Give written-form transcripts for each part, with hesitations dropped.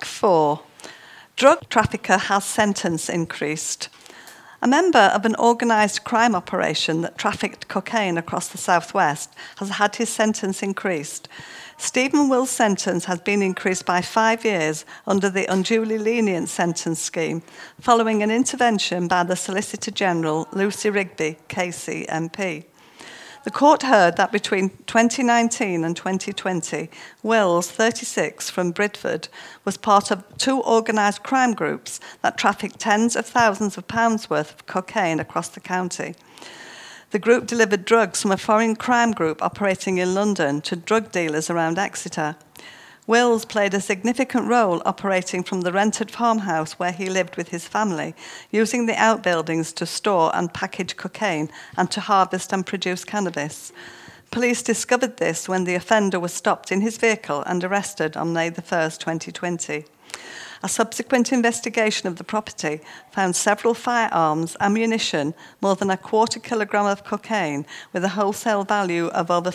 Track 4. Drug trafficker has sentence increased. A member of an organised crime operation that trafficked cocaine across the southwest has had his sentence increased. Stephen Will's sentence has been increased by 5 years under the unduly lenient sentence scheme, following an intervention by the Solicitor General Lucy Rigby, KC MP. The court heard that between 2019 and 2020, Wills, 36, from Bridford, was part of 2 organised crime groups that trafficked tens of thousands of pounds worth of cocaine across the county. The group delivered drugs from a foreign crime group operating in London to drug dealers around Exeter. Wills played a significant role operating from the rented farmhouse where he lived with his family, using the outbuildings to store and package cocaine and to harvest and produce cannabis. Police discovered this when the offender was stopped in his vehicle and arrested on May 1st, 2020. A subsequent investigation of the property found several firearms, ammunition, more than a quarter kilogram of cocaine, with a wholesale value of over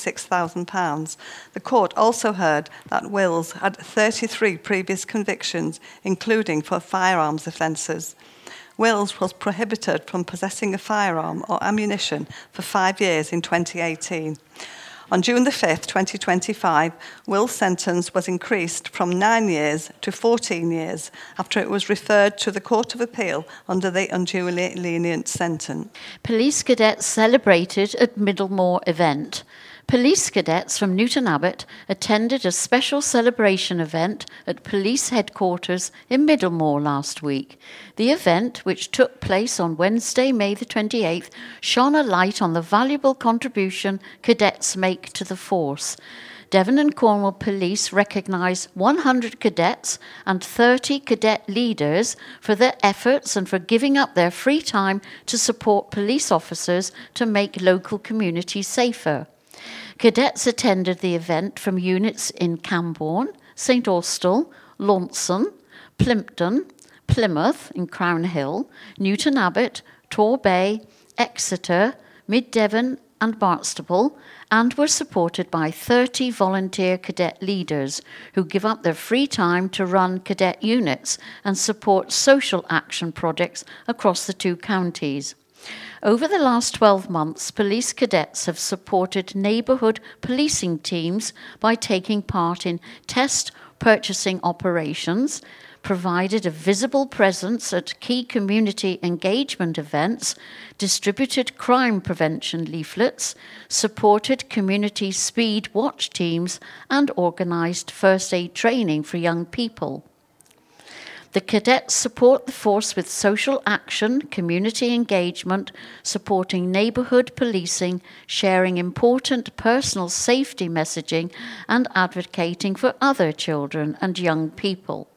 £46,000. The court also heard that Wills had 33 previous convictions, including for firearms offences. Wills was prohibited from possessing a firearm or ammunition for 5 years in 2018. On June 5th, 2025, Will's sentence was increased from 9 years to 14 years after it was referred to the Court of Appeal under the unduly lenient sentence. Police cadets celebrated at Middlemore event. Police cadets from Newton Abbot attended a special celebration event at police headquarters in Middlemore last week. The event, which took place on Wednesday, May the 28th, shone a light on the valuable contribution cadets make to the force. Devon and Cornwall Police recognise 100 cadets and 30 cadet leaders for their efforts and for giving up their free time to support police officers to make local communities safer. Cadets attended the event from units in Camborne, St Austell, Launceston, Plympton, Plymouth in Crown Hill, Newton Abbot, Torbay, Exeter, Mid Devon and Barnstaple, and were supported by 30 volunteer cadet leaders who give up their free time to run cadet units and support social action projects across the 2 counties. Over the last 12 months, police cadets have supported neighbourhood policing teams by taking part in test purchasing operations, provided a visible presence at key community engagement events, distributed crime prevention leaflets, supported community speed watch teams, and organised first aid training for young people. The cadets support the force with social action, community engagement, supporting neighbourhood policing, sharing important personal safety messaging, and advocating for other children and young people.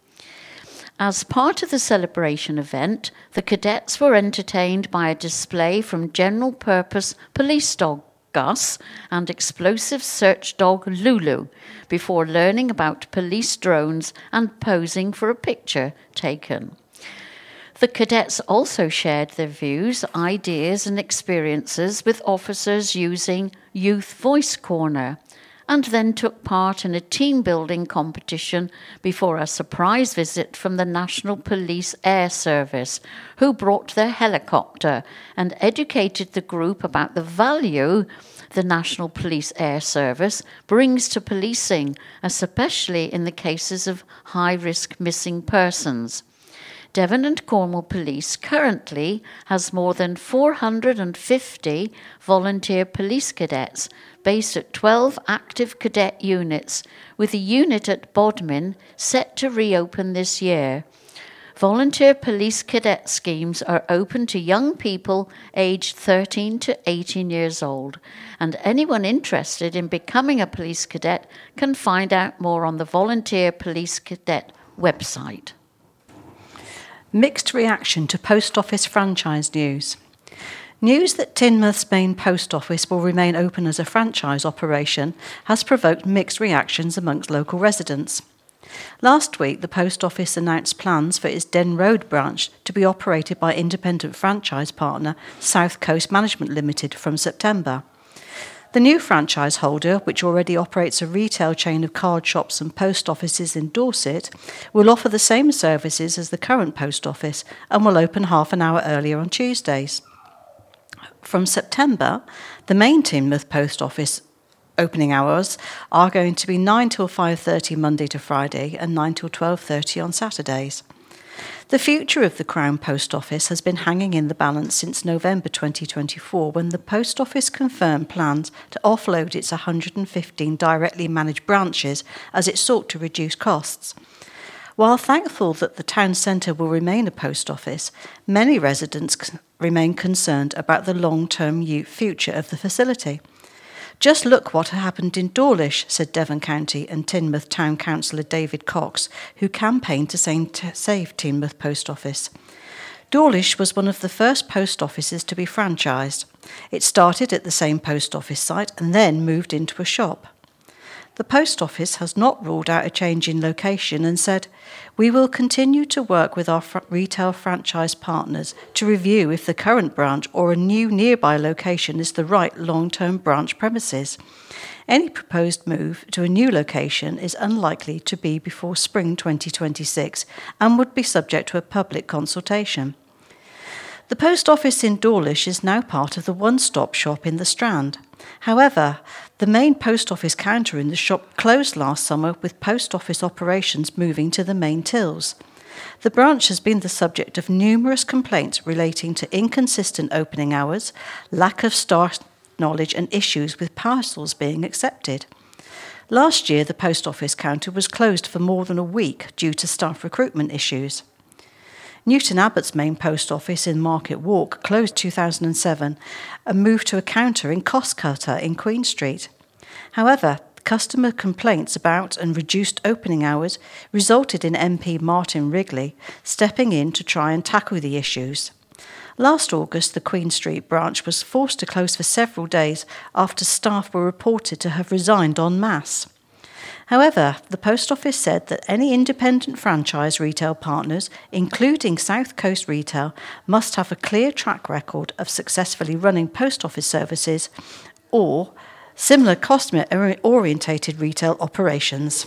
As part of the celebration event, the cadets were entertained by a display from general purpose police dog Gus and explosive search dog Lulu before learning about police drones and posing for a picture taken. The cadets also shared their views, ideas and experiences with officers using Youth Voice Corner, and then took part in a team-building competition before a surprise visit from the National Police Air Service, who brought their helicopter and educated the group about the value the National Police Air Service brings to policing, especially in the cases of high-risk missing persons. Devon and Cornwall Police currently has more than 450 volunteer police cadets based at 12 active cadet units, with a unit at Bodmin set to reopen this year. Volunteer police cadet schemes are open to young people aged 13 to 18 years old, and anyone interested in becoming a police cadet can find out more on the Volunteer Police Cadet website. Mixed reaction to Post Office franchise news. News that Teignmouth's main post office will remain open as a franchise operation has provoked mixed reactions amongst local residents. Last week, the post office announced plans for its Den Road branch to be operated by independent franchise partner South Coast Management Limited from September. The new franchise holder, which already operates a retail chain of card shops and post offices in Dorset, will offer the same services as the current post office and will open half an hour earlier on Tuesdays. From September, the main Teignmouth post office opening hours are going to be 9 till 5:30 Monday to Friday and 9 till 12:30 on Saturdays. The future of the Crown Post Office has been hanging in the balance since November 2024, when the Post Office confirmed plans to offload its 115 directly managed branches as it sought to reduce costs. While thankful that the town centre will remain a post office, many residents remain concerned about the long-term future of the facility. Just look what happened in Dawlish, said Devon County and Teignmouth Town Councillor David Cox, who campaigned to save Teignmouth Post Office. Dawlish was one of the first post offices to be franchised. It started at the same post office site and then moved into a shop. The post office has not ruled out a change in location and said, "We will continue to work with our retail franchise partners to review if the current branch or a new nearby location is the right long-term branch premises. Any proposed move to a new location is unlikely to be before spring 2026 and would be subject to a public consultation." The post office in Dawlish is now part of the one-stop shop in the Strand. However, the main post office counter in the shop closed last summer, with post office operations moving to the main tills. The branch has been the subject of numerous complaints relating to inconsistent opening hours, lack of staff knowledge and issues with parcels being accepted. Last year, the post office counter was closed for more than a week due to staff recruitment issues. Newton Abbott's main post office in Market Walk closed 2007 and moved to a counter in Costcutter in Queen Street. However, customer complaints about and reduced opening hours resulted in MP Martin Wrigley stepping in to try and tackle the issues. Last August, the Queen Street branch was forced to close for several days after staff were reported to have resigned en masse. However, the post office said that any independent franchise retail partners, including South Coast Retail, must have a clear track record of successfully running post office services or similar customer-orientated retail operations.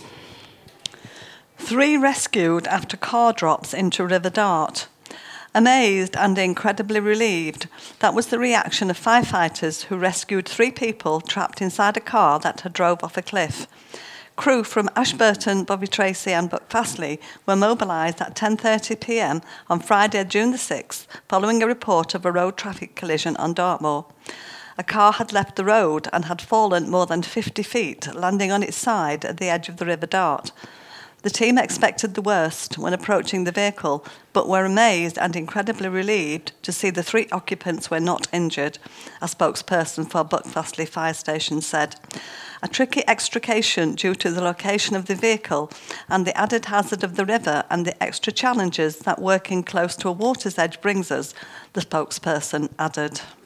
3 rescued after car drops into River Dart. Amazed and incredibly relieved, that was the reaction of firefighters who rescued 3 people trapped inside a car that had drove off a cliff. Crew from Ashburton, Bovey Tracy and Buckfastleigh were mobilised at 10:30 p.m. on Friday, June the 6th, following a report of a road traffic collision on Dartmoor. A car had left the road and had fallen more than 50 feet, landing on its side at the edge of the River Dart. The team expected the worst when approaching the vehicle, but were amazed and incredibly relieved to see the 3 occupants were not injured, a spokesperson for Buckfastleigh Fire Station said. A tricky extrication due to the location of the vehicle and the added hazard of the river and the extra challenges that working close to a water's edge brings us, the spokesperson added.